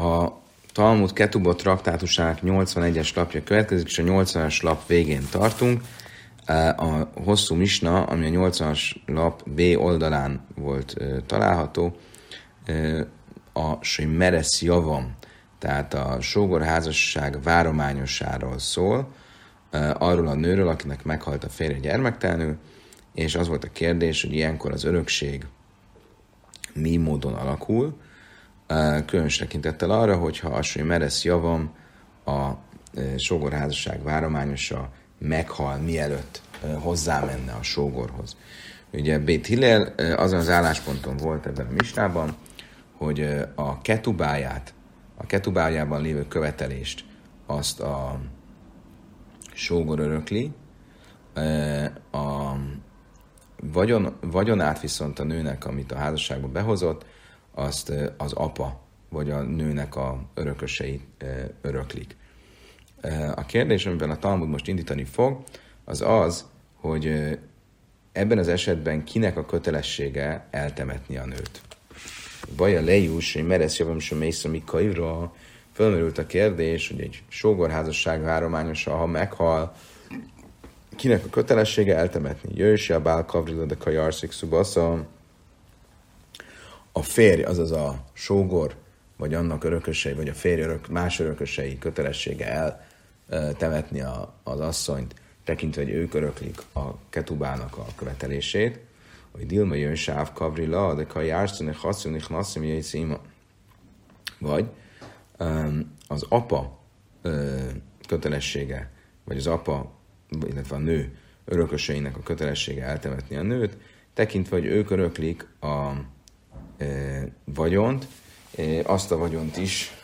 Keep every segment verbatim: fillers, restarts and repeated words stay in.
A Talmud Ketubot traktátusának nyolcvanegyes lapja következik, és a nyolcvanas lap végén tartunk. A hosszú misna, ami a nyolcvanas lap B oldalán volt található, a Meresz javam, tehát a sógorházasság várományosáról szól, arról a nőről, akinek meghalt a férje gyermektelenül, és az volt a kérdés, hogy ilyenkor az örökség mi módon alakul, különös tekintettel arra, hogyha a Meresz javam, a sógorházasság várományosa meghal, mielőtt hozzámenne a sógorhoz. Ugye Bét Hillel azon az állásponton volt ebben a misnában, hogy a ketubáját, a ketubájában lévő követelést azt a sógor örökli, a vagyon, vagyonát viszont a nőnek, amit a házasságba behozott, azt az apa vagy a nőnek a örökösei öröklik. A kérdés, amiben a Talmud most indítani fog, az az, hogy ebben az esetben kinek a kötelessége eltemetni a nőt. Baja lejús, hogy meresz javam sem mész a mikaira, fölmerült a kérdés, hogy egy sógorházasság várományosa, ha meghal, kinek a kötelessége eltemetni? Jöjjse a bál kavrila de kajarszik szubasza, a férj, azaz a sógor, vagy annak örökösei, vagy a férj örök, más örökösei kötelessége eltemetni a, az asszonyt, tekintve, hogy ők öröklik a ketubának a követelését, hogy Dilma jön sáv kavrila, de kajárszönek haszonich nasszim jöjjszíma. Vagy az apa kötelessége, vagy az apa, illetve a nő örököseinek a kötelessége eltemetni a nőt, tekintve, hogy ők öröklik a vagyont, azt a vagyont is,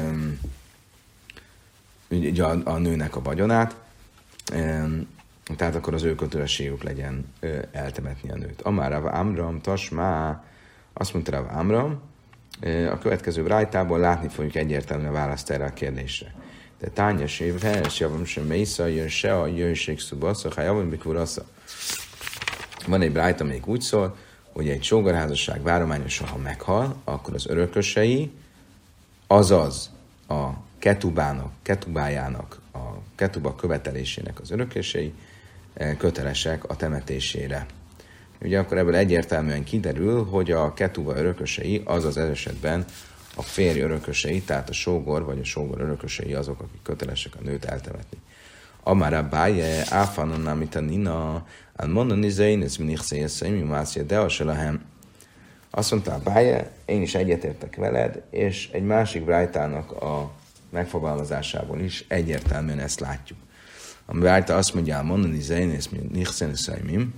ugye a, a nőnek a vagyonát, tehát akkor az ő kötelességük legyen eltemetni a nőt. Amár Rav Amram, tasmá, azt mondta Rav Amram, a következő brájtából látni fogjuk egyértelműen a választ erre a kérdésre. De tányes év, helyes javam sem mésza, jön se a jöjjség szubasza, ha javam bikvurasza. Van egy brájta, amelyik úgy szól, hogy egy sógorházasság várományosa, ha meghal, akkor az örökösei, azaz a ketubának, ketubájának, a ketuba követelésének az örökösei kötelesek a temetésére. Ugye akkor ebből egyértelműen kiderül, hogy a ketuba örökösei, azaz esetben a férj örökösei, tehát a sógor vagy a sógor örökösei azok, akik kötelesek a nőt eltemetni. Amara báje, áfanon amit a nina, mondani zein, ez mindig szélszeim, mi mászja, de az se lehem. Azt mondta a báje, én is egyetértek veled, és egy másik brájtának a megfogalmazásából is egyértelműen ezt látjuk. A brájta azt mondja, mondani zein, ez mindig szélszeim,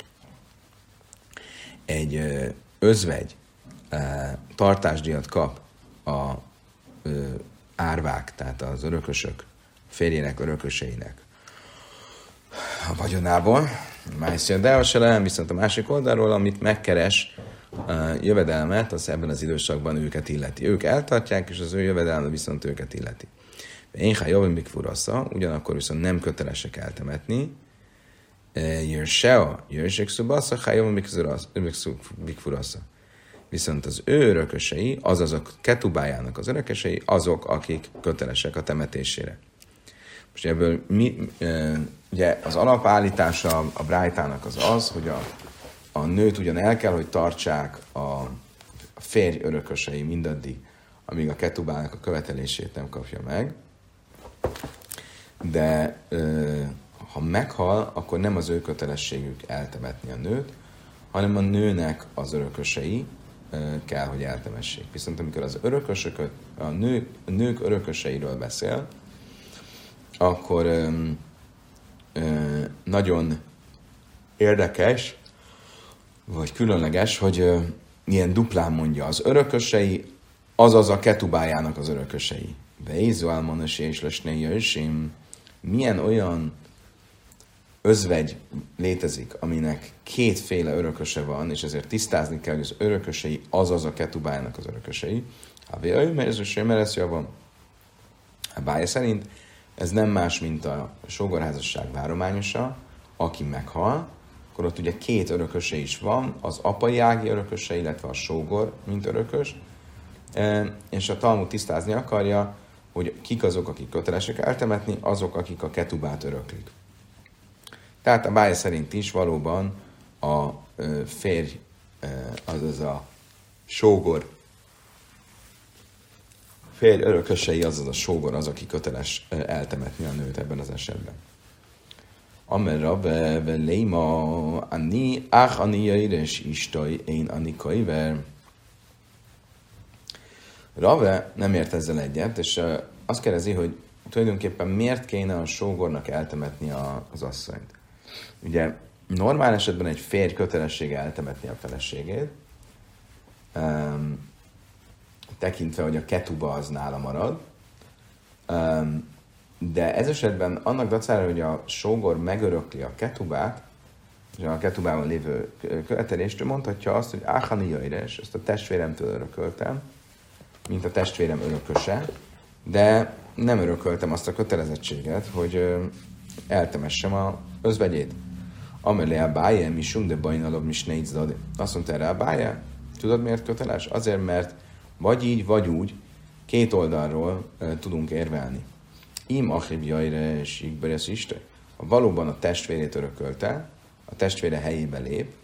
egy ö, özvegy ö, tartásdíjat kap a ö, árvák, tehát az örökösök, férjének, örököseinek a vagyonából, májszja, de az se lehet, viszont a másik oldalról, amit megkeres uh, jövedelmet, az ebben az időszakban őket illeti. Ők eltartják, és az ő jövedelme viszont őket illeti. Én ha jobban mikfurasza, ugyanakkor viszont nem kötelesek eltemetni, jön se a jöjjség szubasza, ha jobban mikfurasza. Viszont az ő örökösei, azaz a ketubájának az örökösei, azok, akik kötelesek a temetésére. Most ebből mi, e, ugye az alapállítása a brájtának az az, hogy a, a nőt ugyan el kell, hogy tartsák a, a férj örökösei mindaddig, amíg a ketubának a követelését nem kapja meg, de e, ha meghal, akkor nem az ő kötelességük eltemetni a nőt, hanem a nőnek az örökösei e, kell, hogy eltemessék. Viszont amikor az örökösöket, a, nő, a nők örököseiről beszél, akkor ö, ö, nagyon érdekes, vagy különleges, hogy ö, ilyen duplán mondja az örökösei, azaz a ketubájának az örökösei. Beízóál monasi és lesné jöjjsim, milyen olyan özvegy létezik, aminek kétféle örököse van, és ezért tisztázni kell, hogy az örökösei, azaz a ketubájának az örökösei. Ha jöjj, mert ez a meresz javam. A bája szerint ez nem más, mint a sógorházasság várományosa, aki meghal, akkor ott ugye két örököse is van, az apai ági örököse, illetve a sógor, mint örökös, és a Talmud tisztázni akarja, hogy kik azok, akik kötelesek eltemetni, azok, akik a ketubát öröklik. Tehát a bája szerint is valóban a férj, azaz a sógor, férj örökösei, azaz a sógor az, aki köteles eltemetni a nőt ebben az esetben. Amerra ve léma ani, ach ani jaires istaj, én ani kaiver. Rave nem ért ezzel egyet, és azt kérdezi, hogy tulajdonképpen miért kéne a sógornak eltemetni a, az asszonyt. Ugye normál esetben egy férj kötelessége eltemetni a feleségét, um, tekintve, hogy a ketuba az nála marad, um, de ez esetben annak dacára, hogy a sógor megörökli a ketubát, és a ketubában lévő követelést, mondhatja azt, hogy áhani jaires, ezt a testvéremtől örököltem, mint a testvérem örököse, de nem örököltem azt a kötelezettséget, hogy eltemessem az özvegyét. Amelé a báje, mi sum de bajnalom, mi sneizdad. Azt mondta erre a báje, tudod miért köteles? Azért, mert vagy így, vagy úgy, két oldalról e, tudunk érvelni. Im achib jajre sikberes iste. Ha valóban a testvérét örökölte, a testvére helyébe lép,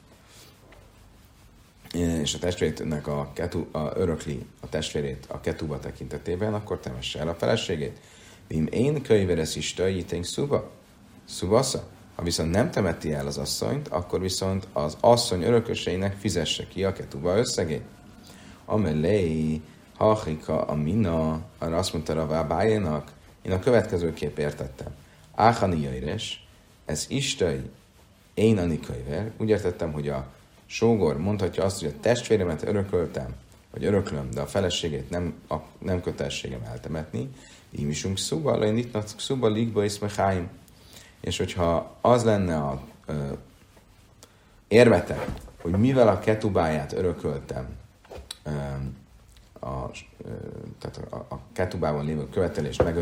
és a testvérének a, ketu, a örökli a testvérét a ketuba tekintetében, akkor temesse el a feleségét. Vim én könyveres iste, jitենք szuba, szubasza. Ha viszont nem temeti el az asszonyt, akkor viszont az asszony örököseinek fizesse ki a ketuba összegét. Amelé, hachika, a mina, arra azt mondta Ravá Bájénak, én a következőképp értettem. Áhani jaires, ez istai, én anikönyver. Úgy értettem, hogy a sógor mondhatja azt, hogy a testvéremet örököltem, vagy öröklöm, de a feleségét nem, a, nem kötelességem eltemetni. Így isunk szuba, lejn itt szuba ligba és mechaim. És hogyha az lenne a ö, érvetem, hogy mivel a ketubáját örököltem, ö, a, ö, tehát a, a ketubában lévő követelést megörököltem,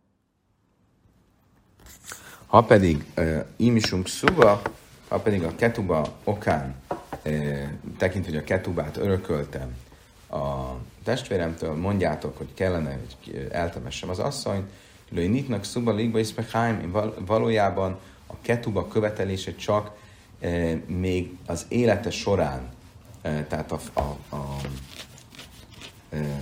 ha pedig imisunk szuba, ha pedig a ketuba okán tekint, hogy a ketubát örököltem a testvéremtől, mondjátok, hogy kellene, hogy eltemessem az asszonyt, lőj nyitnak szuba ligba iszpeháim, valójában a ketuba követelése csak e, még az élete során, e, tehát a, a, a, a e,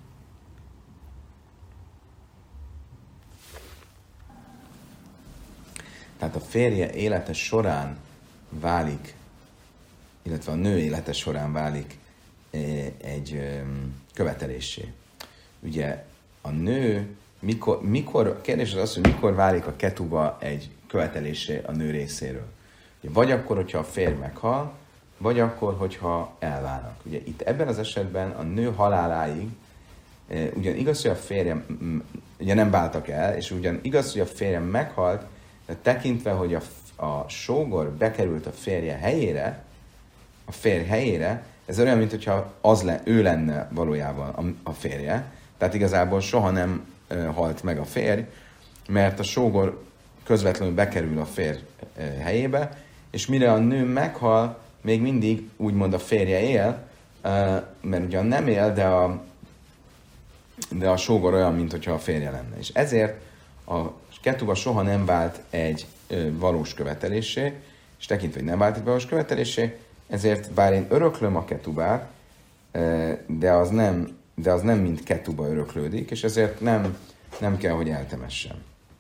tehát a férje élete során válik, illetve a nő élete során válik egy követeléssé. Ugye a nő, mikor, mikor a kérdés az az, hogy mikor válik a ketuba egy követelésé a nő részéről. Ugye, vagy akkor, hogyha a férj meghal, vagy akkor, hogyha elválnak. Ugye itt ebben az esetben a nő haláláig, ugyan igaz, hogy a férjem, ugye nem váltak el, és ugyan igaz, hogy a férjem meghalt, de tekintve, hogy a, a sógor bekerült a férje helyére, a férj helyére, ez olyan, mintha az le, ő lenne valójában a, a férje. Tehát igazából soha nem e, halt meg a férj, mert a sógor közvetlenül bekerül a férj e, helyébe, és mire a nő meghal, még mindig úgymond a férje él, e, mert ugyan nem él, de a, de a sógor olyan, mintha a férje lenne. És ezért a ketuba soha nem vált egy e, valós követelésé, és tekintve, hogy nem vált egy valós követelésé, ezért bár én öröklöm a ketubát, de az nem, de az nem mint ketuba öröklődik, és ezért nem, nem kell, hogy eltemessem.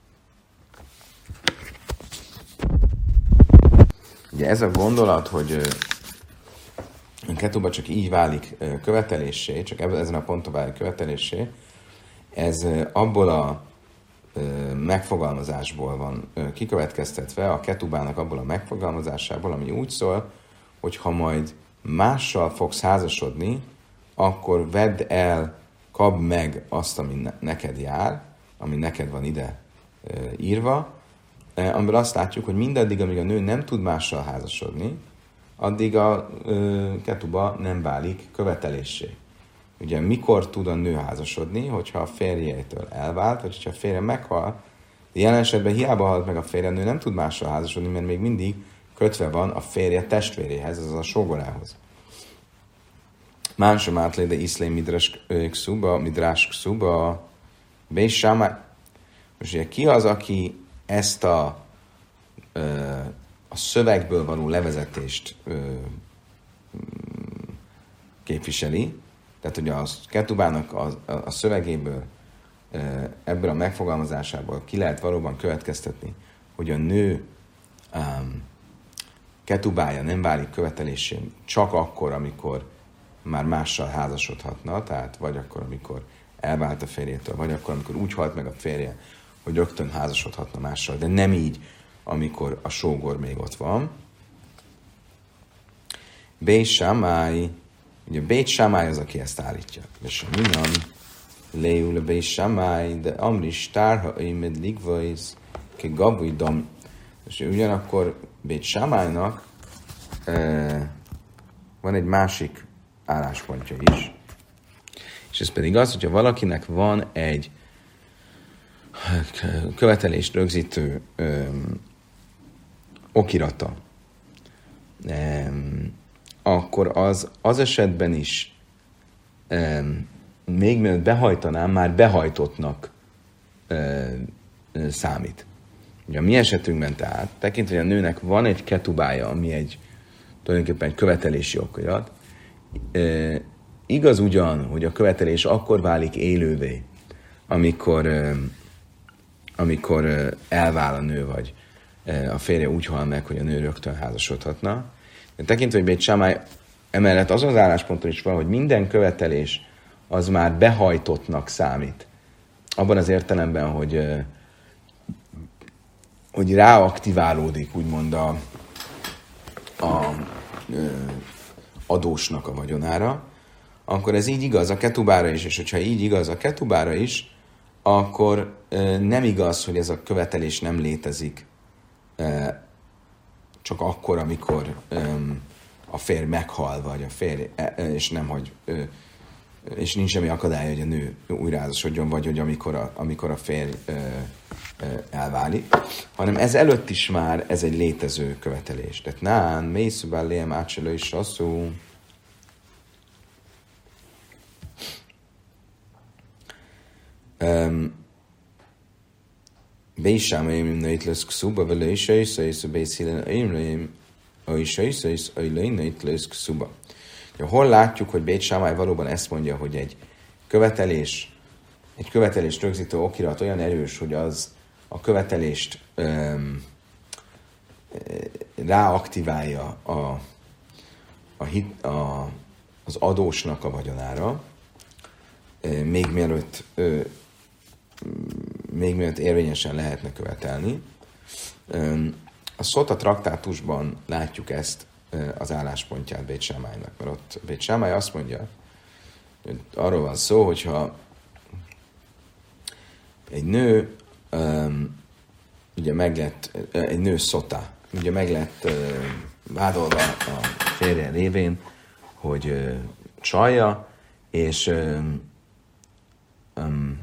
Ugye ez a gondolat, hogy a ketuba csak így válik követeléssé, csak ezen a ponton válik követeléssé, ez abból a megfogalmazásból van kikövetkeztetve, a ketubának abból a megfogalmazásából, ami úgy szól, hogy ha majd mással fogsz házasodni, akkor vedd el, kapd meg azt, ami ne- neked jár, ami neked van ide e, írva, e, amiből azt látjuk, hogy mindaddig, amíg a nő nem tud mással házasodni, addig a e, ketuba nem válik követeléssé. Ugye mikor tud a nő házasodni, hogyha a férjétől elvált, vagy hogyha a férje meghal, de jelen esetben hiába halt meg a férje, a nő nem tud mással házasodni, mert még mindig kötve van a férje testvéréhez, azaz a sógorához. Mánsam átléde iszlé midrás szuba, midrás szuba, Bés Sámály. Most ugye ki az, aki ezt a, a szövegből való levezetést képviseli, tehát ugye a Ketubának a, a, a szövegéből, ebből a megfogalmazásából ki lehet valóban következtetni, hogy a nő um, ketubája nem válik követelésén csak akkor, amikor már mással házasodhatna, tehát vagy akkor, amikor elvált a férjétől, vagy akkor, amikor úgy halt meg a férje, hogy rögtön házasodhatna mással, de nem így, amikor a sógor még ott van. Bét Sámály, ugye Bét Sámály az, aki ezt állítja. És minan leül a Bét Sámály, de amris tárha öjmed ligvajz, ke gavui dam. És ugyanakkor Bét Sámálynak e, van egy másik álláspontja is. És ez pedig az, hogyha valakinek van egy követelést rögzítő ö, okirata, ö, akkor az az esetben is ö, még mielőtt behajtanám, már behajtottnak ö, ö, számít. Ugye a mi esetünkben tehát, tekintve, hogy a nőnek van egy ketubája, ami egy tulajdonképpen egy követelési okirat, ö, igaz ugyan, hogy a követelés akkor válik élővé, amikor ö, amikor elvál a nő, vagy a férje úgy hal meg, hogy a nő rögtön házasodhatna. De tekintve, hogy Bét Sámály emellett az az állásponton is van, hogy minden követelés az már behajtottnak számít. Abban az értelemben, hogy, hogy ráaktiválódik úgymond a, a adósnak a vagyonára, akkor ez így igaz a ketubára is, és hogyha így igaz a ketubára is, akkor e, nem igaz, hogy ez a követelés nem létezik e, csak akkor, amikor e, a férj meghal, vagy a férj, e, és nem, hogy e, és nincs semmi akadálya, hogy a nő újraházasodjon, vagy hogy amikor a, amikor a férj e, e, elválik, hanem ez előtt is már ez egy létező követelés. Tehát nán, mélyszubál léhem átselő is asszú. Bés Sámályim nőit lesz kszuba, vele is össze, és a Bés Hilen is össze, és a nőit lesz kszuba. Hol látjuk, hogy Bét Sámály valóban ezt mondja, hogy egy követelés, egy követelést rögzítő okirat olyan erős, hogy az a követelést um, ráaktiválja a, a hit, a, az adósnak a vagyonára, még mielőtt még mielőtt érvényesen lehetne követelni. A Szota traktátusban látjuk ezt az álláspontját Bét Sámálynak, mert ott Bét Sámály azt mondja, hogy arról van szó, hogyha egy nő ugye meg lett, egy nő Szota, ugye meg lett vádolva a férje révén, hogy csalja, és um,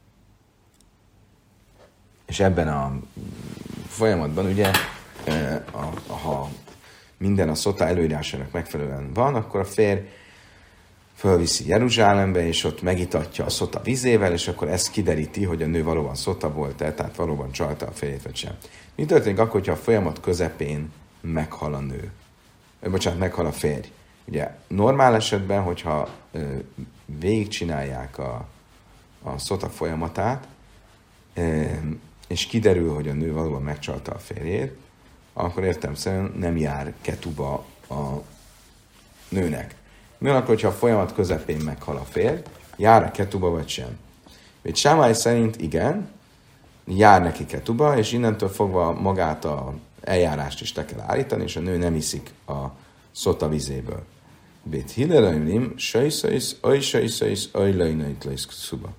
és ebben a folyamatban ugye, a, ha minden a Szota előírásának megfelelően van, akkor a férj fölviszi Jeruzsálembe, és ott megitatja a Szota vizével, és akkor ez kideríti, hogy a nő valóban Szota volt-e, tehát valóban csalta a férjét, vagy sem. Mi történik akkor, hogyha a folyamat közepén meghal a nő? Bocsánat, meghal a férj. Ugye normál esetben, hogyha ö, végigcsinálják a, a Szota folyamatát, ö, és kiderül, hogy a nő valóban megcsalta a férjét, akkor értelemszerűen nem jár ketuba a nőnek. Mi van akkor, hogyha a folyamat közepén meghal a férj, jár a ketuba vagy sem? Bét Sámály szerint igen, jár neki ketuba, és innentől fogva magát a eljárást is le kell állítani, és a nő nem iszik a Szota vizéből. Bét Hillelöjnim, sajszajsz, ajsajszajsz, ajlajnajtlajsz szuba.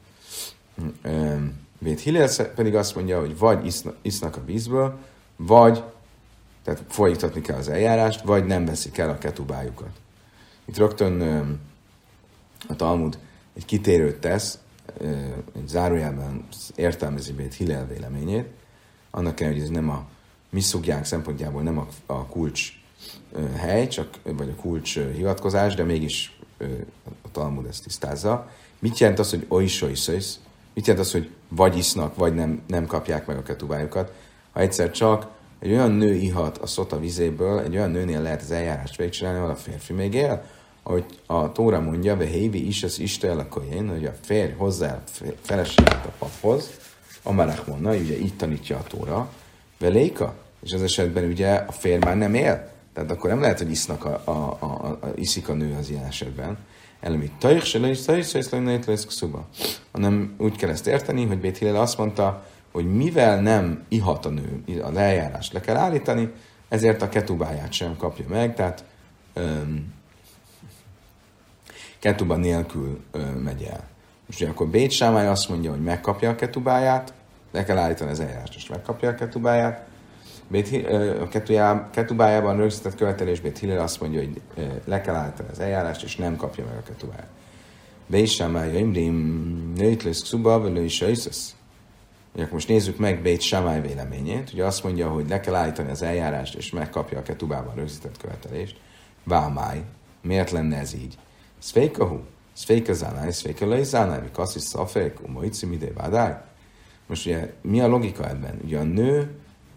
Bét Hillel pedig azt mondja, hogy vagy isznak a vízből, vagy, tehát folytatni kell az eljárást, vagy nem veszik el a ketubájukat. Itt rögtön a Talmud egy kitérőt tesz, egy zárójelben értelmezi Bét Hillel véleményét, annak kell, hogy ez nem a mi szugják szempontjából nem a, a kulcs hely, csak, vagy a kulcs hivatkozás, de mégis a Talmud ezt tisztázza. Mit jelent az, hogy oisoisois? Mit jelent az, hogy vagy isznak, vagy nem, nem kapják meg a ketubájukat? Ha egyszer csak egy olyan nő ihat a szota vizéből, egy olyan nőnél lehet az eljárást végigcsinálni, ahol a férfi még él, ahogy a Tóra mondja, ve hévi is az Isten lakójén, hogy a férj hozzá a feleséget a paphoz, Amarach mondna, ugye így tanítja a Tóra, ve léka, és az esetben ugye a férj már nem él, tehát akkor nem lehet, hogy isznak a, a, a, a, a, iszik a nő az ilyen esetben. Elemi tajik se le is tajik se is le hanem úgy kell ezt érteni, hogy Bét Hillel azt mondta, hogy mivel nem ihat a nő, a lejárást le kell állítani, ezért a ketubáját sem kapja meg, tehát um, ketuba nélkül um, megy el. Most ugye akkor Bét Sámály azt mondja, hogy megkapja a ketubáját, le kell állítani az eljárást, és megkapja a ketubáját. Bét, a ketubájában rögzített követelés Bét Hillel azt mondja, hogy le kell állítani az eljárást, és nem kapja meg a ketubáját. Bét Sámály, Imrim, nőtlész szuba, vagy is összesz. Akkor most nézzük meg Bét Sámály véleményét. Ugye azt mondja, hogy le kell állítani az eljárást, és megkapja a ketubában rögzített követelést. Vámály. Miért lenne ez így? Szfékahu. Szféka zánáj, szféka lej zánáj, mi kasszis szafék, umoici midé vádály. Most ugye mi a logika ebben? Ugye a nő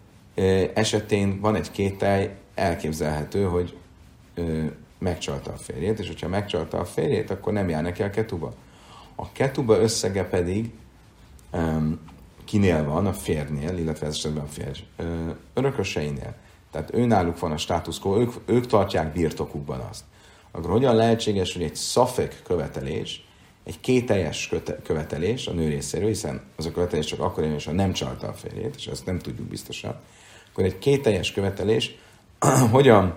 esetén van egy kételj, elképzelhető, hogy ö, megcsalta a férjét, és hogyha megcsalta a férjét, akkor nem jár neki a ketuba. A ketuba összege pedig um, kinél van, a férjnél, illetve ez esetben a férj ö, örököseinél. Tehát őnáluk van a status quo, ők, ők tartják birtokukban azt. Akkor hogyan lehetséges, hogy egy szafek követelés, egy kételjes követelés a nő részéről, hiszen az a követelés csak akkor jön, ha nem csalta a férjét, és ezt nem tudjuk biztosan, akkor egy kételjes követelés hogyan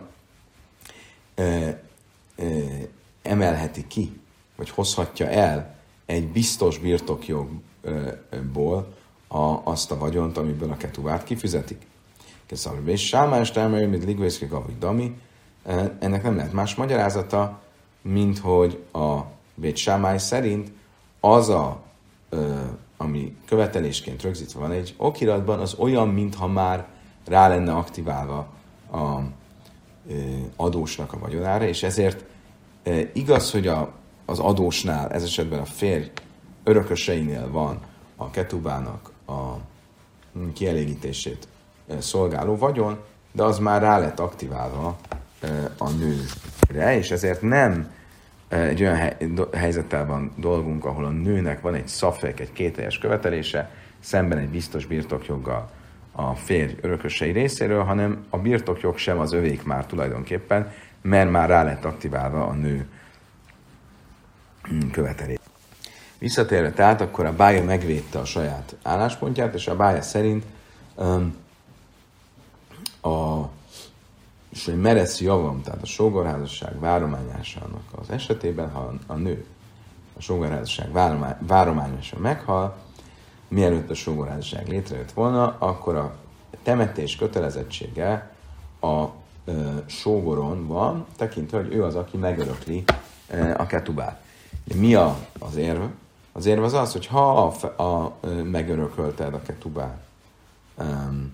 ö, ö, emelheti ki, vagy hozhatja el egy biztos birtokjogból a, azt a vagyont, amiből a ketubát kifizetik. Köszönöm, és sámás termelő, mint ligvészkik, ahogy dami, ennek nem lehet más magyarázata, mint hogy a Bét Sámály szerint az a, ö, ami követelésként rögzítve van egy okiratban, az olyan, mintha már rá lenne aktiválva a ö, adósnak a vagyonára, és ezért ö, igaz, hogy a, az adósnál, ez esetben a férj örököseinél van a ketubának a kielégítését ö, szolgáló vagyon, de az már rá lett aktiválva ö, a nőre, és ezért nem egy olyan helyzettel van dolgunk, ahol a nőnek van egy szafek, egy kételjes követelése, szemben egy biztos birtokjoggal a férj örökösei részéről, hanem a birtokjog sem az övék már tulajdonképpen, mert már rá lett aktiválva a nő követelés. Visszatérve tehát, akkor a bája megvédte a saját álláspontját, és a bája szerint um, a és hogy meresz javam, tehát a sógorházasság várományásának az esetében, ha a nő a sógorházasság várományosan meghal, mielőtt a sógorházasság létrejött volna, akkor a temetés kötelezettsége a ö, sógoron van, tekintve, hogy ő az, aki megörökli ö, a ketubát. De mi a, az érv? Az érv az az, hogy ha a, a, a, megörökölted a ketubát, um,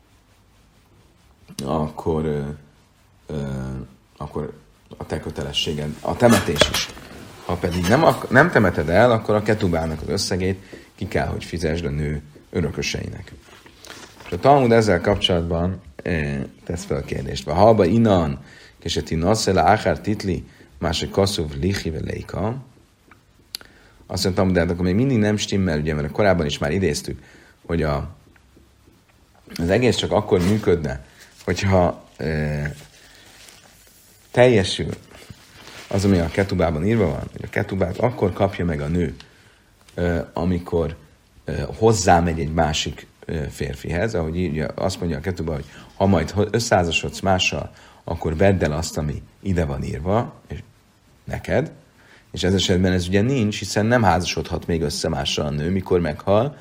akkor ö, Ö, akkor a te kötelességed, a temetés is. Ha pedig nem, nem temeted el, akkor a ketubának az összegét ki kell, hogy fizesd a nő örököseinek. És a Talmud ezzel kapcsolatban e, tesz fel a kérdést. Ha halba inan, keseti naszela áhár titli, másik kasszúv lichi veleika. Azt mondtam, de akkor még mindig nem stimmel, ugye, mert korábban is már idéztük, hogy a, az egész csak akkor működne, hogyha e, teljesül az, ami a ketubában írva van, hogy a ketubát akkor kapja meg a nő, amikor hozzámegy egy másik férfihez, ahogy írja, azt mondja a ketuba, hogy ha majd összeházasodsz mással, akkor vedd el azt, ami ide van írva, és neked, és ez esetben ez ugye nincs, hiszen nem házasodhat még össze mással a nő, mikor meghal,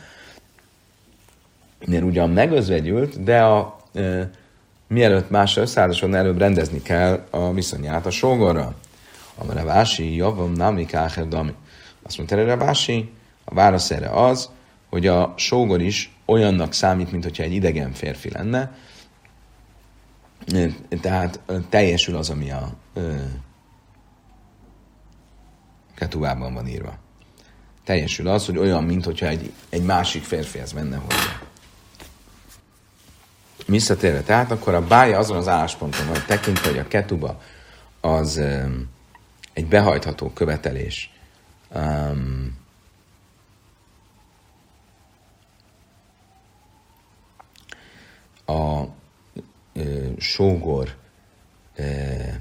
mert ugyan megözvegyült, de a mielőtt mással összeházasodna, előbb rendezni kell a viszonyát a sógorral. A Ravási, javam, nami, káher, dami. Azt mondta erre Ravási, a válasz erre az, hogy a sógor is olyannak számít, mint hogyha egy idegen férfi lenne, Tehát teljesül az, ami a ketubában van írva. Teljesül az, hogy olyan, mintha egy, egy másik férfihez menne hozzá. Visszatérve, tehát akkor a bája azon az állásponton van tekintve, hogy a ketuba az um, egy behajtható követelés. Um, a uh, sógor uh,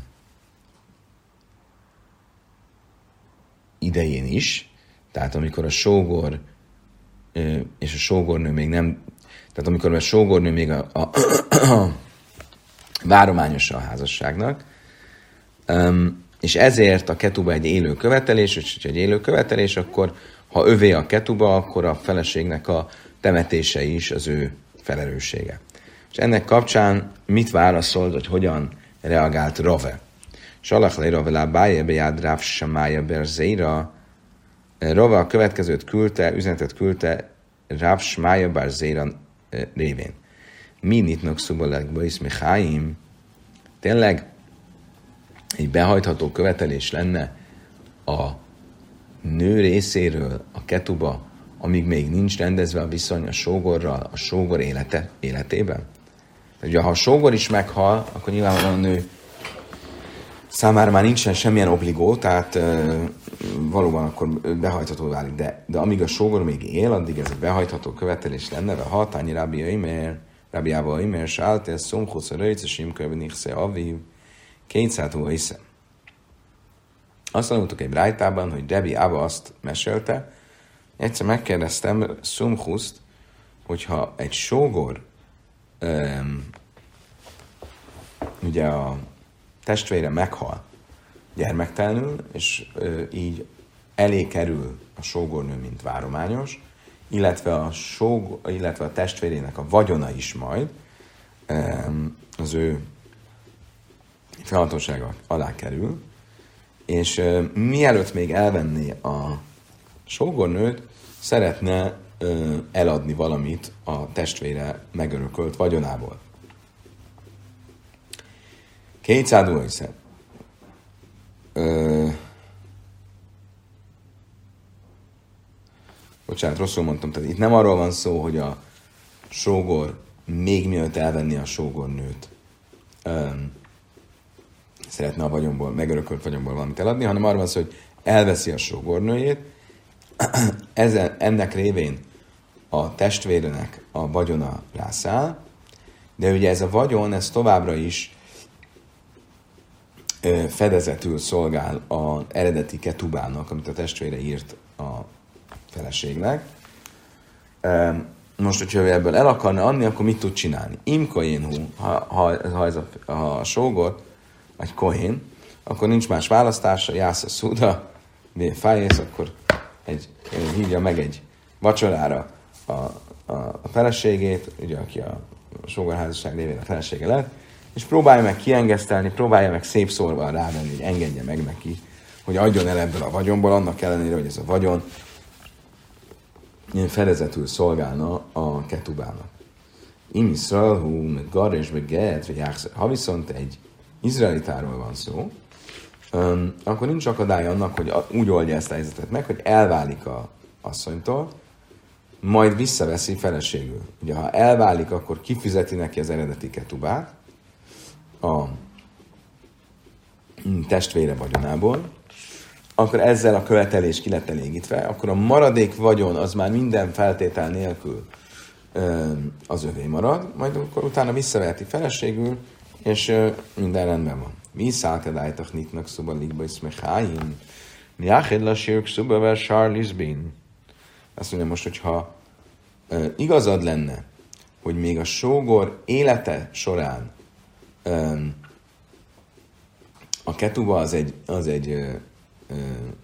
idején is, tehát amikor a sógor uh, és a sógornő még nem, tehát amikor a sógornő még a, a, a várományosa a házasságnak, um, és ezért a ketuba egy élő követelés, és ha egy élő követelés, akkor ha övé a ketuba, akkor a feleségnek a temetése is az ő felelőssége. És ennek kapcsán mit válaszolt, hogy hogyan reagált Rave? Salach le Rave lá báje bejád ráv samája berzéra. Rave a következőt küldte, üzenetet küldte Ráv Smája Barzéra révén. Mi nyitnak szubalekba is Miháim? Tényleg egy behajtható követelés lenne a nő részéről a ketuba, amíg még nincs rendezve a viszony a sógorral, a sógor élete, életében? Ugye, ha a sógor is meghal, akkor nyilvánvalóan a nő számára már nincsen semmilyen obligó, tehát uh, valóban akkor behajtható válik, de, de amíg a sógor még él, addig ez a behajtható követelés lenne, de hatányi Rabbi Aimer, Rabbi Abba Aimer, Sáltél, Szomchusz, a Röjc, a Simkörben, Nichsze, Aviv, Kétszátó, Isze. Azt mondtuk egy brájtában, hogy Rabbi Abba azt mesélte, egyszer megkérdeztem Szomchuszt, hogyha egy sógor um, ugye a testvére meghal gyermektelenül, és ö, így elé kerül a sógornő, mint várományos, illetve a, sóg, illetve a testvérének a vagyona is majd ö, az ő felhatósága alá kerül, és ö, mielőtt még elvenné a sógornőt, szeretne ö, eladni valamit a testvére megörökölt vagyonából. Kétszádó hiszem. Bocsánat, rosszul mondtam. Tehát itt nem arról van szó, hogy a sógor még mielőtt elvenni a sógornőt öm, szeretne a vagyonból, megörökölt vagyonból valamit eladni, hanem arról van szó, hogy elveszi a sógornőjét, ezen, ennek révén a testvérenek a vagyona rászáll, de ugye ez a vagyon, ez továbbra is fedezetül szolgál az eredeti ketubának, amit a testvére írt a feleségnek. Most, hogyha ebből el akarna adni, akkor mit tud csinálni? Im kohénhu, ha, ha, ha ez a, ha a sógor, vagy kohén, akkor nincs más választása, jász a szúda, fájész, akkor egy, hívja meg egy vacsorára a, a, a feleségét, ugye, aki a sógorházasság révén a felesége lett, és próbálja meg kiengesztelni, próbálja meg szép szórval rávenni, hogy engedje meg neki, hogy adjon el ebből a vagyonból, annak ellenére, hogy ez a vagyon fedezetül szolgálna a ketubának. Imiszral, hú, meg gar és meg get, vagy jákszer. Ha viszont egy izraelitáról van szó, um, akkor nincs akadály annak, hogy úgy oldja ezt a helyzetet meg, hogy elválik a asszonytól, majd visszaveszi feleségül. Ugye, ha elválik, akkor kifizeti neki az eredeti ketubát, a testvére vagyonából, akkor ezzel a követelés ki lett elégítve, akkor a maradék vagyon az már minden feltétel nélkül az övé marad, majd akkor utána visszaveheti feleségül, és minden rendben van. Mi szálkedájtak nyitnak szuba ligba is mecháim, mi áhédla sírk szuba ver sárlizbén. Azt mondja most, hogyha igazad lenne, hogy még a sógor élete során a ketuba az egy, az egy ö, ö,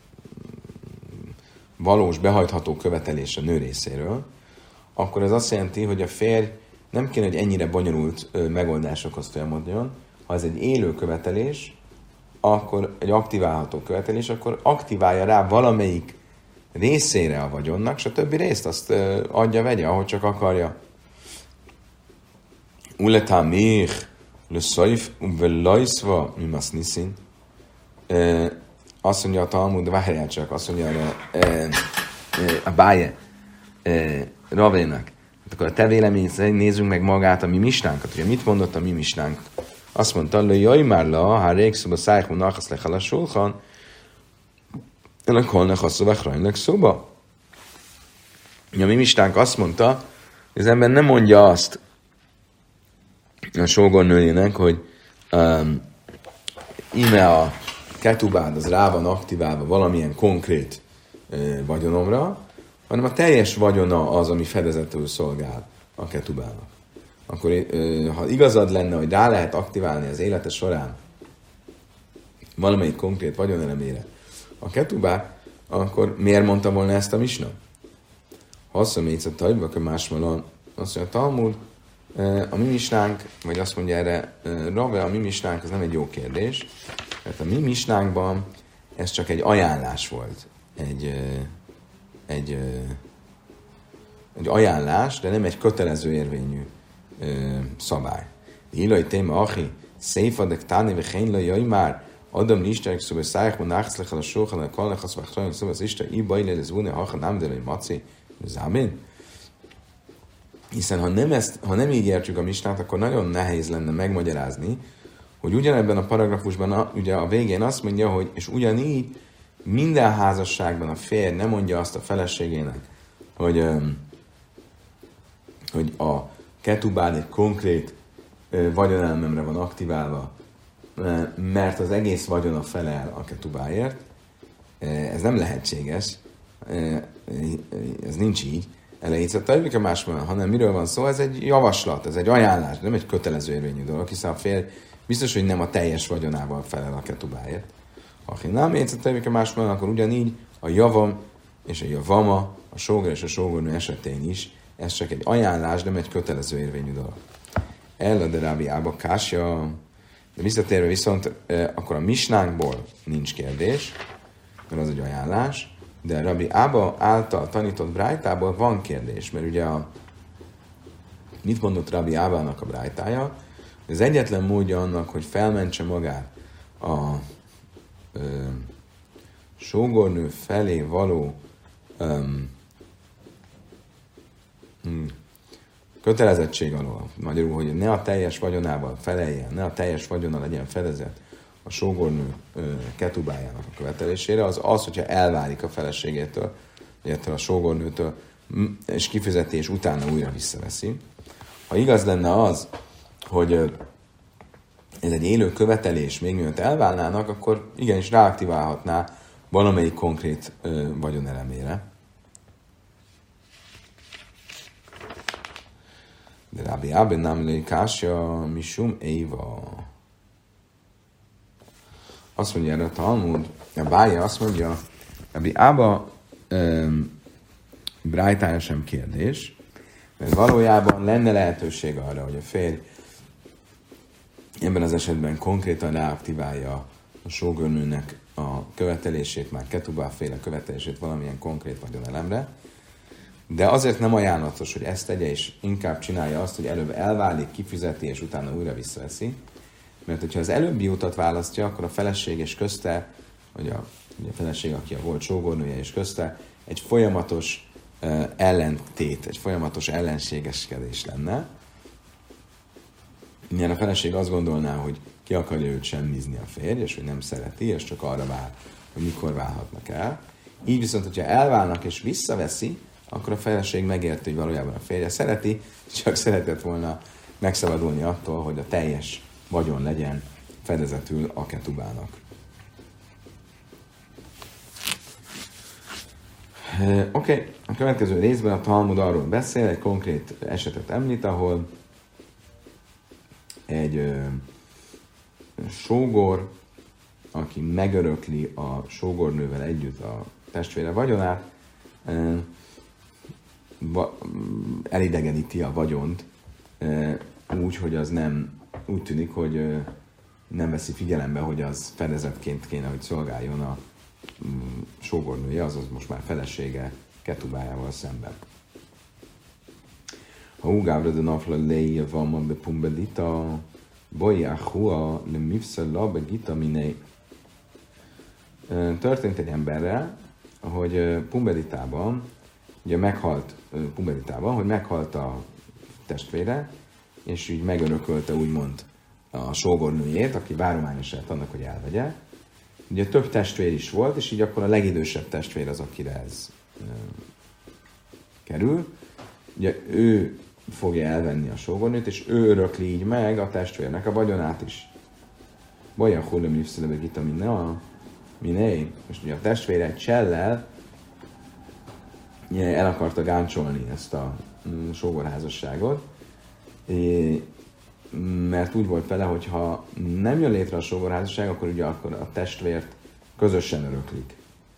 valós, behajtható követelés a nő részéről, akkor ez azt jelenti, hogy a férj nem kéne, hogy ennyire bonyolult ö, megoldásokhoz folyamodjon. Ha ez egy élő követelés, akkor egy aktiválható követelés, akkor aktiválja rá valamelyik részére a vagyonnak, és a többi részt azt ö, adja, vegye, ahogy csak akarja. Uletá mich, Löszaif, uvelajszva, mi masz niszin. Azt mondja a Talmud, várjál csak, azt mondja a, a Báje Ravénak. Hát akkor a te vélemény szerint nézzünk meg magát a mi misnánkat. Ugye mit mondott a mi misnánk? Azt mondta, hogy jaj már la, ha régszoba szájhú nachasz lechal a sulchan, ennek holnak a szobák szóba. A mi misnánk azt mondta, hogy az ember nem mondja azt a sógornőjének, hogy um, íme a ketubád, az rá van aktiválva valamilyen konkrét uh, vagyonomra, hanem a teljes vagyona az, ami fedezetül szolgál a ketubának. Akkor uh, ha igazad lenne, hogy rá lehet aktiválni az élete során valamelyik konkrét vagyonelemére a ketubát, akkor miért mondta volna ezt a misna? Ha azt mondja, hogy a tajbak másmalon, azt mondja a Talmud, a mi misnánk, vagy azt mondja erre Rave, a mi misnánk, ez nem egy jó kérdés, mert a mi misnánkban ez csak egy ajánlás volt. Egy, egy, egy ajánlás, de nem egy kötelező érvényű szabály. Illai téma, achi, széfadek táni, vagy hénylai, jaj már, Adam nisztják szóval szájkban nachszlechel a sóhan, a kallechasz, vagy hajlan szóval az Isten, így bajlé, ez vune, ha nem delai maci, zámin. Hiszen ha nem, ezt, ha nem így értjük a misnát, akkor nagyon nehéz lenne megmagyarázni, hogy ugyanebben a paragrafusban a, ugye a végén azt mondja, hogy és ugyanígy minden házasságban a férj nem mondja azt a feleségének, hogy, hogy a ketubád egy konkrét vagyonelmemre van aktiválva, mert az egész vagyona felel a ketubáért. Ez nem lehetséges. Ez nincs így. Elejét a tajvika másban, hanem miről van szó? Ez egy javaslat, ez egy ajánlás, nem egy kötelező érvényű dolog, hiszen a férj biztos, hogy nem a teljes vagyonával felel a ketubáért. Ha nem érsz a tajvika másban, akkor ugyanígy a javam és a javama, a sógor és a sógornő esetén is, ez csak egy ajánlás, nem egy kötelező érvényű dolog. Ella de Rabbi Abba kásja, de visszatérve viszont akkor a misnánkból nincs kérdés, mert az egy ajánlás, de Rabbi Abba által tanított brájtából van kérdés, mert ugye a, mit mondott Rabbi Abának a brájtája? Az egyetlen módja annak, hogy felmentse magát a ö, sógornő felé való öm, hm, kötelezettség alól, magyarul, hogy ne a teljes vagyonával feleljen, ne a teljes vagyona legyen fedezet a sógornő ö, ketubájának a követelésére, az az, hogyha elválik a feleségétől, illetve a sógornőtől, és kifizetés utána újra visszaveszi. Ha igaz lenne az, hogy ö, ez egy élő követelés, még mielőtt elválnának, akkor igenis ráaktiválhatná valamelyik konkrét ö, vagyonelemére. De Rabbi Abba nem lékásja misum éva. Azt mondja erre a Talmud, a Bája azt mondja, Rabbi Abba um, brájtája sem kérdés, mert valójában lenne lehetőség arra, hogy a férj ebben az esetben konkrétan ráaktiválja a sógornőnek a követelését, már ketubá féle követelését valamilyen konkrét vagyonelemre, de azért nem ajánlatos, hogy ezt tegye, és inkább csinálja azt, hogy előbb elválik, kifizeti, és utána újra visszaveszi. Mert hogyha az előbbi utat választja, akkor a feleség és közte, vagy a, a feleség, aki a volt sógornője és közte, egy folyamatos uh, ellentét, egy folyamatos ellenségeskedés lenne. Milyen a feleség azt gondolná, hogy ki akarja őt semmizni a férj, és hogy nem szereti, és csak arra vár, hogy mikor válhatnak el. Így viszont, hogyha elválnak és visszaveszi, akkor a feleség megérti, hogy valójában a férje szereti, csak szeretett volna megszabadulni attól, hogy a teljes vagyon legyen fedezetül a ketubának. Oké, okay. A következő részben a Talmud arról beszél, egy konkrét esetet említ, ahol egy ö, sógor, aki megörökli a sógornővel együtt a testvére vagyonát, ö, va, elidegeníti a vagyont ö, úgy, hogy az nem, úgy tűnik, hogy ö, nem veszi figyelembe, hogy az fedezetként kéne, hogy szolgáljon a mm, sógornője, azaz most már felesége ketubájával szemben. Ha ugávra de nafla léje van be pumbedita, Bolyahua le mifszala be gitaminé. Történt egy emberrel, hogy puberitában, ugye meghalt puberitában, hogy meghalt a testvére, és így megörökölte úgymond a sógornőjét, aki várományos lett annak, hogy elvegye. Ugye több testvér is volt, és így akkor a legidősebb testvér az, akire ez e, kerül. Ugye ő fogja elvenni a sógornőt, és ő örökli így meg a testvérnek a vagyonát is. Bajan hullem nyugszülebe gita minna, miné. Most ugye a testvére egy csellel el akarta gáncsolni ezt a mm, sógorházasságot, é, mert úgy volt vele, hogy ha nem jön létre a sógorházasság, akkor ugye akkor a testvért közösen öröklik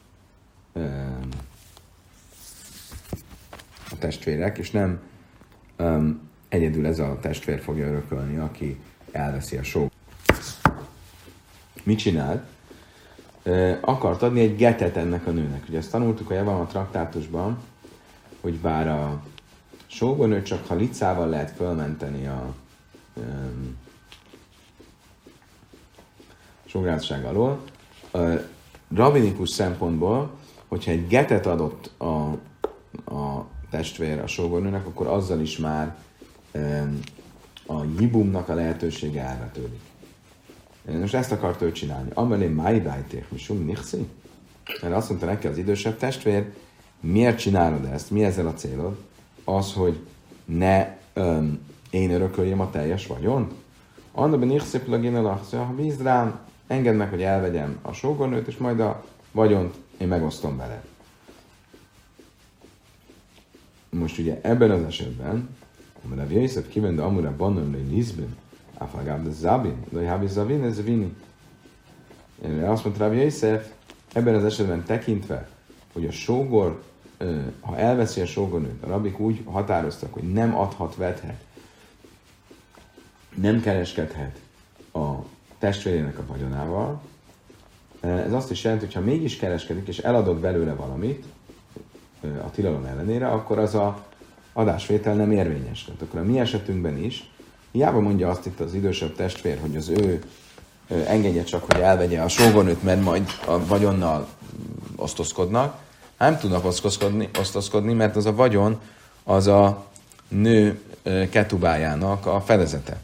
a testvérek, és nem um, egyedül ez a testvér fogja örökölni, aki elveszi a sógort. Mit csinál? Uh, akart adni egy getet ennek a nőnek. Ugye ezt tanultuk a Javam a traktátusban, hogy bár a sógornőt csak halicával lehet fölmenteni a um, sógorházasság alól. Uh, rabinikus szempontból, hogyha egy getet adott a, a testvér a sógornőnek, akkor azzal is már um, a jibumnak a lehetősége elvetődik. Most ezt akart ő csinálni. Amelé májdájték, mi sum nixi? Mert azt mondta neki az idősebb testvér, miért csinálod ezt? Mi ezzel a célod? Az, hogy ne um, én örököljem a teljes vagyont? Annabban nixi plagin ha bízd rám, engedd meg, hogy elvegyem a sógornőt, és majd a vagyont én megosztom vele. Most ugye ebben az esetben, amire Jöjszöv kivende amura banom lőj Lizbin, áfágább de Zabin, de hábi Zabin, ez Vini. Azt mondta Rabbi Jöjszöv, ebben az esetben tekintve, hogy a sógor, ha elveszi a sógornőt, a rabik úgy határoztak, hogy nem adhat, vethet, nem kereskedhet a testvérének a vagyonával. Ez azt is jelenti, hogy ha mégis kereskedik, és eladott belőle valamit a tilalom ellenére, akkor az a adásvétel nem érvényes. Tehát akkor a mi esetünkben is, hiába mondja azt itt az idősebb testvér, hogy az ő engedje csak, hogy elvegye a sógornőt, mert majd a vagyonnal osztozkodnak. Nem tudnak osztozkodni, osztozkodni, mert az a vagyon az a nő ketubájának a fedezete.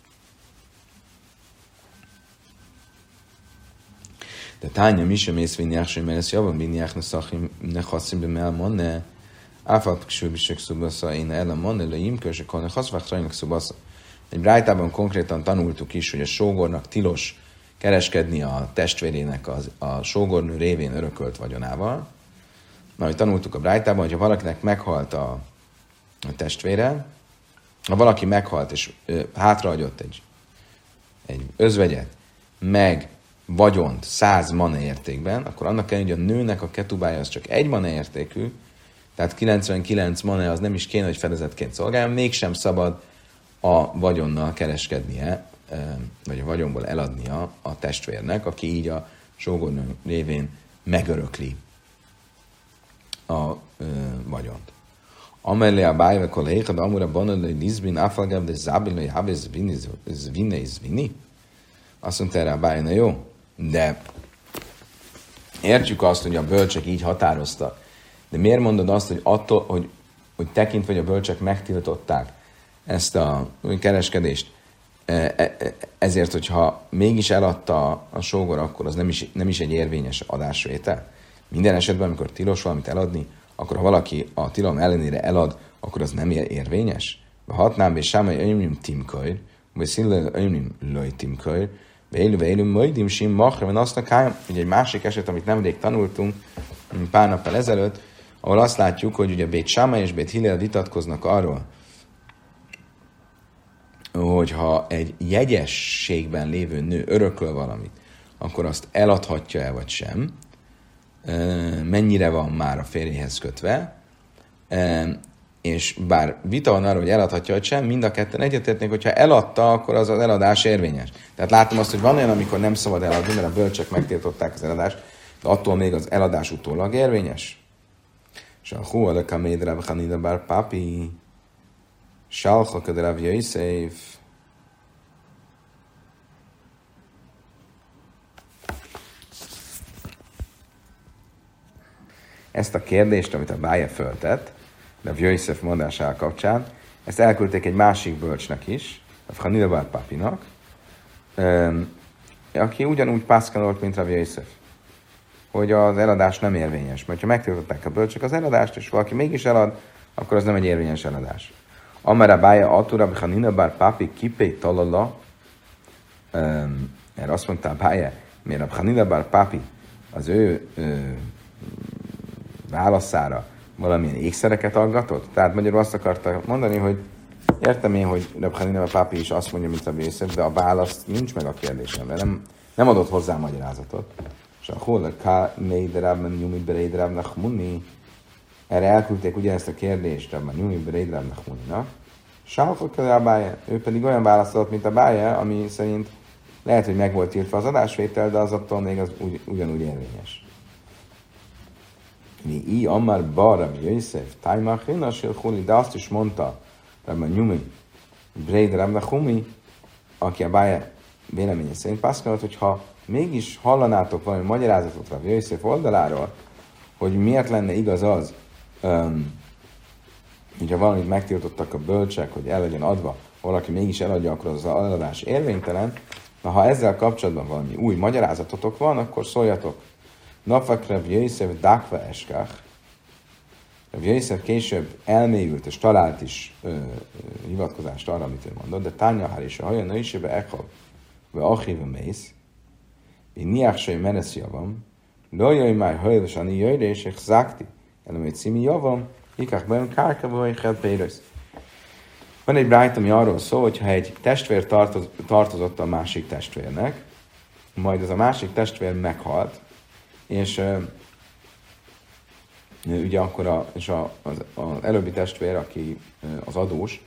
De tánya mi sem ész vinnyák sem, mert ezt javan vinnyák ne haszim be melmonne, áfalt ksőbisek szubasza, én ellen monne, le imköse, kone haszvák rajnak szubasza. Egy brájtában konkrétan tanultuk is, hogy a sógornak tilos kereskedni a testvérének az, a sógornő révén örökölt vagyonával. Mert tanultuk a brájtában, hogyha valakinek meghalt a, a testvére, ha valaki meghalt és ö, hátrahagyott egy, egy özvegyet, meg vagyont száz mana értékben, akkor annak kell, hogy a nőnek a ketubája az csak egy mana értékű, tehát kilencvenkilenc mana az nem is kéne, hogy fedezetként szolgáljon, mégsem szabad a vagyonnal kereskednie, vagy a vagyonból eladnia a testvérnek, aki így a sógornő révén megörökli a ö, vagyont. Amellé a bájve kolléga, de amúra banadai nizbin, áfalgább, de zábilai hábe zvinne izvini. Azt mondta erre a báj, na jó, de értjük azt, hogy a bölcsek így határoztak. De miért mondod azt, hogy attól, hogy, hogy tekintve, hogy a bölcsek megtiltották ezt a kereskedést, ezért, hogyha mégis eladta a sógor, akkor az nem is, nem is egy érvényes adásvétel. Minden esetben, amikor tilos valamit eladni, akkor ha valaki a tilalom ellenére elad, akkor az nem érvényes. Hatnám, és sámai önyömnyüm timkölyr, vagy színlő önyömnyüm löj timkölyr, Vélő, vélő, majdim, sim, machra, van aztnak hájam. Ugye egy másik eset, amit nemrég tanultunk pár nappal ezelőtt, ahol azt látjuk, hogy ugye Bét Sámai és Bét Hillel vitatkoznak arról, hogyha egy jegyességben lévő nő örököl valamit, akkor azt eladhatja-e vagy sem, mennyire van már a férjéhez kötve, és bár vita van arra, hogy eladhatja vagy sem, mind a ketten egyetértnek, hogyha eladta, akkor az az eladás érvényes. Tehát látom azt, hogy van olyan, amikor nem szabad eladni, mert a bölcsek megtiltották az eladást, de attól még az eladás utólag érvényes. És a hú, a kaméd Rav Hanina bar papi, Salcha kad Rav Yosef, ezt a kérdést, amit a Báje föltett, de a Jöjszef mondására kapcsán, ezt elküldték egy másik bölcsnek is, a Hanina bar Papinak, aki ugyanúgy pászkanolt, mint Rav Jöjszef, hogy az eladás nem érvényes. Mert ha megtiltották a bölcsök az eladást, és valaki mégis elad, akkor az nem egy érvényes eladás. Amara Bája Atura Hanina bar Papi kipé talala, mert azt mondta a Bája, miért a Hanina bar Papi az ő ö, válaszára valamilyen ékszereket aggatott? Tehát magyarul azt akarta mondani, hogy értem én, hogy Reb Hanina bar Papi is azt mondja, mint a Jöjszef, de a válasz nincs meg a kérdésemre. Nem, nem adott hozzá magyarázatot. És a Hóla Méderában Nyumi Beréderabnak Muni, erre elküldték ugyanezt a kérdést, abban Nyumi Beréderabnak Muninak. Sálfok a Bája, ő pedig olyan válaszolt, mint a Bája, ami szerint lehet, hogy meg volt tiltva az adásvétel, de az attól még az ugy, ugyanúgy érvényes. Mi i Amar Bar Jöjszef, Tájmar Hinnasil Huni, de azt is mondta, Rabban Nyumi Beréderabnak Muni, aki a Bája véleménye szerint pászkanolt, hogy ha mégis hallanátok valami magyarázatot a Jöjszef oldaláról, hogy miért lenne igaz az, um, hogyha valamit megtiltottak a bölcsek, hogy el legyen adva, valaki mégis eladja, akkor az eladás érvénytelen. Na, ha ezzel kapcsolatban valami új magyarázatotok van, akkor szóljatok. Nafak Rav Jöjszef dakva eskach. Rav Jöjszef később elmélyült és talált is ö, ö, hivatkozást arra, amit ő mondott, de Tánya Hár és a haja nőisébe echab, vagy achiva mész, én niáksai menesz javam, lojjaj már hajlosani jöjjre, és egy zákti, elem egy cími javam, ikák bejön kárkába, vagy helpérősz. Van egy brájt, ami arról szól, hogy ha egy testvér tartoz, tartozott a másik testvérnek, majd az a másik testvér meghalt, és uh, ugye akkor a, és a, az, az előbbi testvér, aki uh, az adós,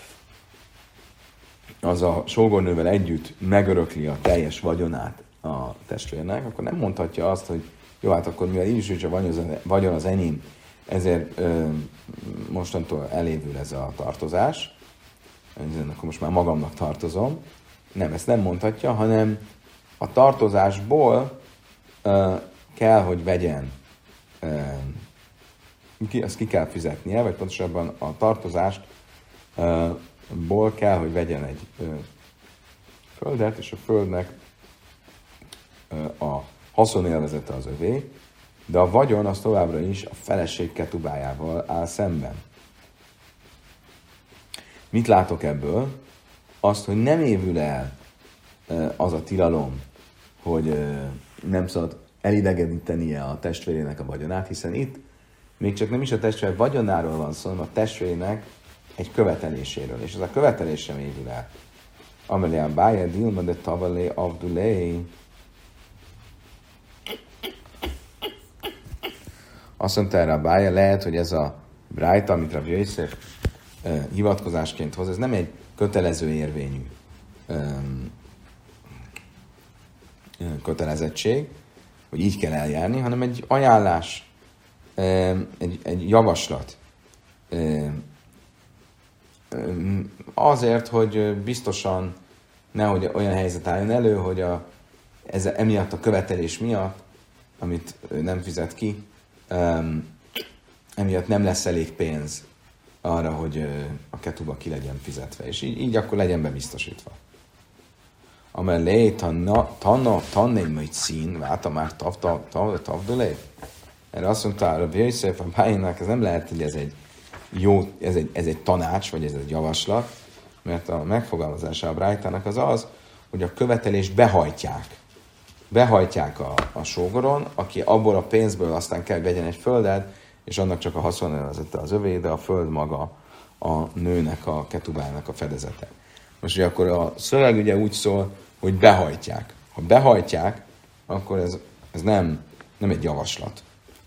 az a sógornővel együtt megörökli a teljes vagyonát a testvérnek, akkor nem mondhatja azt, hogy jó, hát akkor mivel így is, hogy a vagyon az enyém, ezért ö, mostantól elévül ez a tartozás, ezért akkor most már magamnak tartozom. Nem, ezt nem mondhatja, hanem a tartozásból ö, kell, hogy vegyen, ö, ki, azt ki kell fizetnie, vagy pontosabban a tartozást ö, ból kell, hogy vegyen egy ö, földet, és a földnek ö, a haszonélvezete az övé, de a vagyon az továbbra is a feleség ketubájával áll szemben. Mit látok ebből? Azt, hogy nem évül el az a tilalom, hogy nem szabad elidegenítenie a testvérének a vagyonát, hiszen itt még csak nem is a testvér vagyonáról van szó, hanem a testvérének egy követeléséről, és ez a követelés sem évül el. Amelyen bája dilma de tavalé avdulé. Azt mondta erre a Bája, lehet, hogy ez a brájta, amit Rav Jöjszef uh, hivatkozásként hoz, ez nem egy kötelező érvényű um, kötelezettség, hogy így kell eljárni, hanem egy ajánlás, um, egy, egy javaslat. Um, um, azért, hogy biztosan nehogy olyan helyzet álljon elő, hogy a, ez, emiatt a követelés miatt, amit nem fizet ki, Um, emiatt nem lesz elég pénz arra, hogy uh, a ketuba ki legyen fizetve, és így, így akkor legyen bebiztosítva. Amellé tanna tannél majd szín, válta már tavdulé. Erre azt mondta, hogy Jöjszef a Bájénak, ez nem lehet, hogy ez egy jó, ez egy, ez egy tanács, vagy ez egy javaslat, mert a megfogalmazása a Brájtának az az, hogy a követelést behajtják. behajtják a, a sógoron, aki abból a pénzből aztán kell, hogy vegyen egy földet, és annak csak a haszonélvezete az övé, de a föld maga a nőnek, a ketubának a fedezete. Most ugye akkor a szöveg ugye úgy szól, hogy behajtják. Ha behajtják, akkor ez, ez nem, nem egy javaslat.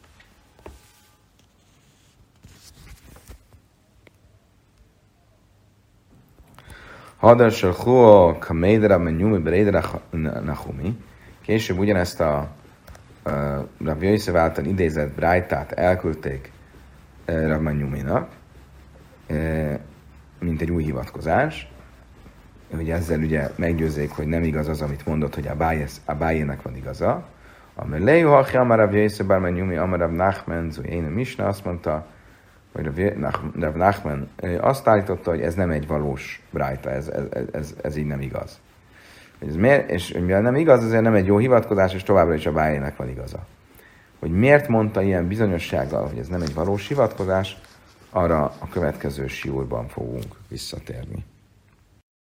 Hadar Hua Kamédra Menjumi Berédra Nahumi. Később ugyanezt a uh, Rav Jöjszef által idézett brájtát elküldték uh, Rav Menjuminak, uh, mint egy új hivatkozás. Ugye ezzel ugye meggyőzzék, hogy nem igaz az, amit mondott, hogy a Bájének van igaza. Amir Leju Hachi Amarav Jöjsze Barmen Jumi Amarav Nachmen Zujéne Misna azt mondta, hogy Rav Nachman azt állította, hogy ez nem egy valós brájta, ez, ez, ez, ez így nem igaz. Ez miért? És mivel nem igaz, ezért nem egy jó hivatkozás, és továbbra is a bájének van igaza. Hogy miért mondta ilyen bizonyossággal, hogy ez nem egy valós hivatkozás, arra a következő siúrban fogunk visszatérni.